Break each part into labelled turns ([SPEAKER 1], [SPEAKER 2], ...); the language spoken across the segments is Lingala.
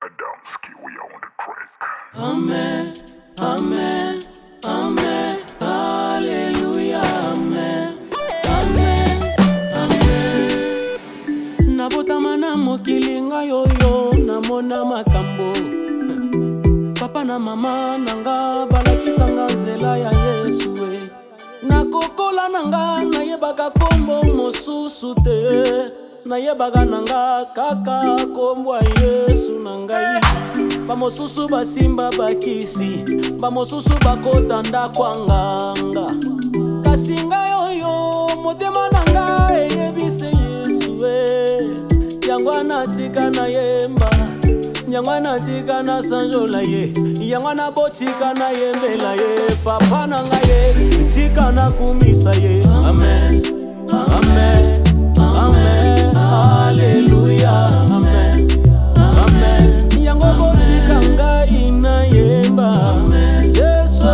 [SPEAKER 1] Adamski, we are on the track.
[SPEAKER 2] Amen, amen, amen, hallelujah, amen, amen, amen. Nabotama na mokili ngai oyo namona makambo. Papa na mama nanga balakisanga nzela ya Yesu we. Nakokola nanga nayebaka kombo mosusu te. Nayebaka nanga kaka kombo Yesu nangai. Bamosusu basimba bakisi, bamosusu bakotanda kwanganga. Kasi ngai oyo motema nanga eyebise Yesu we. Yango natika na yemba, yango natika na sanjola ye, yango na botika na yembela ye. Papa nanga ye, tika na kumisa ye. Amen, amen, amen, hallelujah, amen, amen. Yango botika ngai na yemba, Yesu,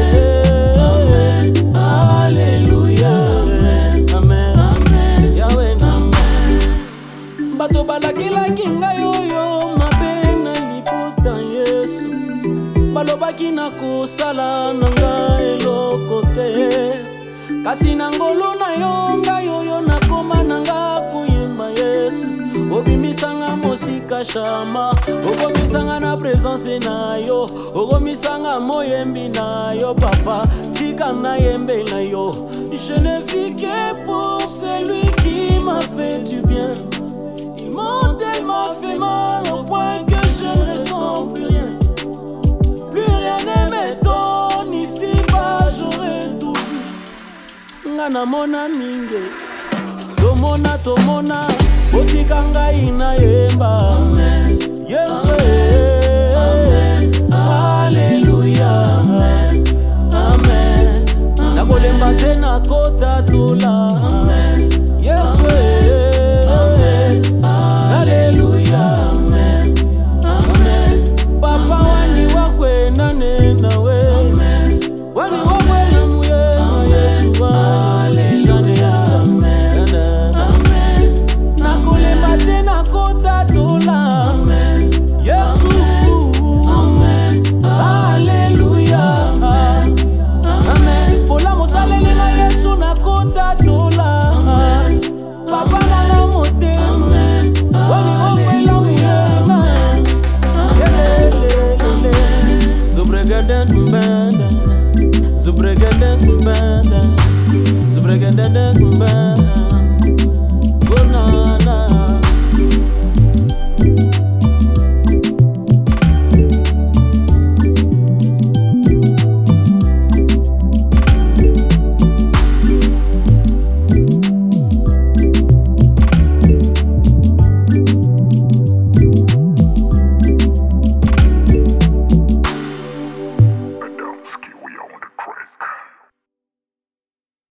[SPEAKER 2] amen, hallelujah, amen, amen, Yahweh, amen. Bato balakilaki ngai oyo mabe na liputa Yesu, balobaki na kosala na ngai eloko te. Kasi na ngolo na yo ngai oyo nakoma na ngai koyemba Yesu. Obimisanga mosika shama, okomisanga na presence na yo, okomisanga moyembi na yo papa, tika na yembe na yo. Je ne vis que pour celui qui m'a fait du bien. Ils m'ont tellement fait mal au point que je ne ressens plus rien. Plus rien ne m'étonne, ici-bas j'aurais tout vu. Ngana mona minge, tomona, botika ngai na yemba. Yesu